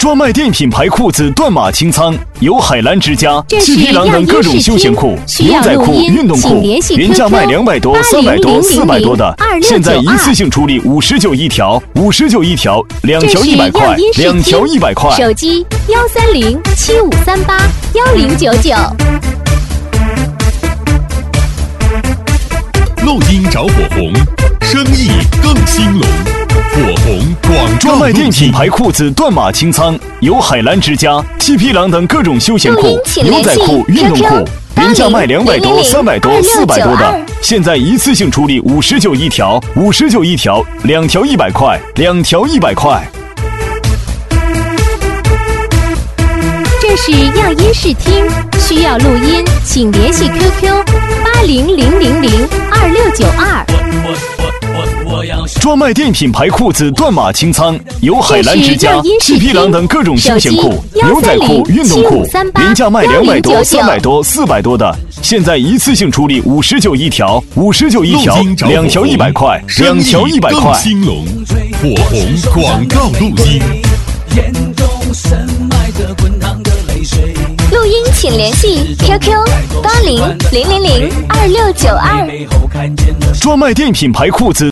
专卖店品牌裤子断码清仓，由海澜之家、七匹狼等各种休闲裤、牛仔裤、运动裤，原价卖200多、300多、400多的，现在一次性处理59一条，59一条，2条100块，2条100块。 手机13075381099。 录音找火红，生意更兴隆。火红广告专卖店品牌裤子断码清仓，由海澜之家、七匹狼等各种休闲裤、牛仔裤、运动裤，原价卖200多、300多、400多的，现在一次性处理59一条，59一条，2条100块，2条100块。 这是样音视听，需要录音，请联系 QQ8000026992。 专卖店品牌裤子断码清仓，由海澜之家、七匹狼等各种休闲裤、牛仔裤、运动裤，原价卖200多、300多、400多的，现在一次性处理59一条，59一条，2条100块，2条100块。 兴隆，火红广告录音。 录音请联系 QQ8000026992。 专卖店品牌裤子。